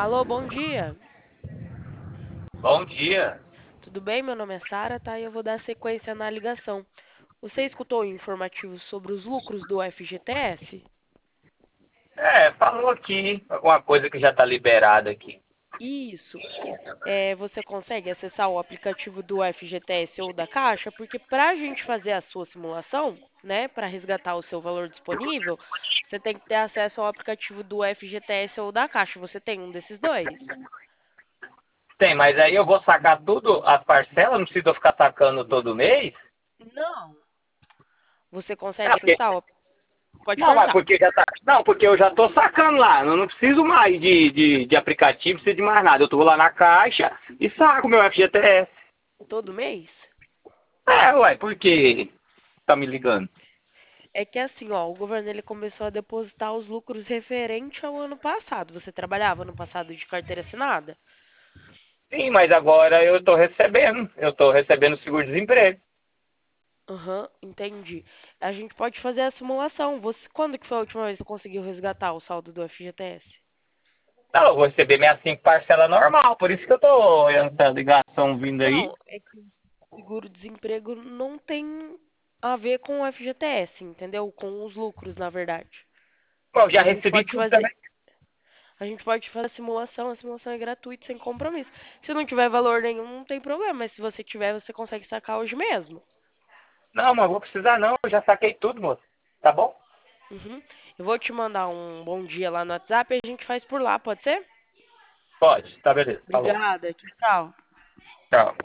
Alô, bom dia. Bom dia. Tudo bem? Meu nome é Sara, tá? E eu vou dar sequência na ligação. Você escutou o informativo sobre os lucros do FGTS? Falou aqui alguma coisa que já está liberada aqui. Isso. Você consegue acessar o aplicativo do FGTS ou da Caixa? Porque para a gente fazer a sua simulação, né, para resgatar o seu valor disponível, você tem que ter acesso ao aplicativo do FGTS ou da Caixa. Você tem um desses dois? Tem, mas aí eu vou sacar tudo, as parcelas, não precisa ficar sacando todo mês? Não. Você consegue É, porque, acessar? Pode não, mas perguntar. porque já tá. Não, porque eu já tô sacando lá. Eu não preciso mais de aplicativo, não preciso de mais nada. Eu tô lá na caixa e saco meu FGTS. Todo mês? Ué, por que tá me ligando? É que assim, ó, o governo ele começou a depositar os lucros referente ao ano passado. Você trabalhava no passado de carteira assinada? Sim, mas agora eu tô recebendo. Eu tô recebendo seguro-desemprego. Aham, entendi. A gente pode fazer a simulação. Quando que foi a última vez que você conseguiu resgatar o saldo do FGTS? Não, eu vou receber minha 5 parcela normal, por isso que eu tô olhando essa ligação vindo aí. Não, é que o seguro-desemprego não tem a ver com o FGTS, entendeu? Com os lucros, na verdade. Bom, eu já A gente recebi pode tudo fazer, também. a simulação é gratuita, sem compromisso. Se não tiver valor nenhum, não tem problema, mas se você tiver, você consegue sacar hoje mesmo. Não, mas vou precisar não, eu já saquei tudo, moço. Tá bom? Uhum. Eu vou te mandar um bom dia lá no WhatsApp e a gente faz por lá, pode ser? Pode, tá beleza, falou. Obrigada, tchau, tchau. Tchau.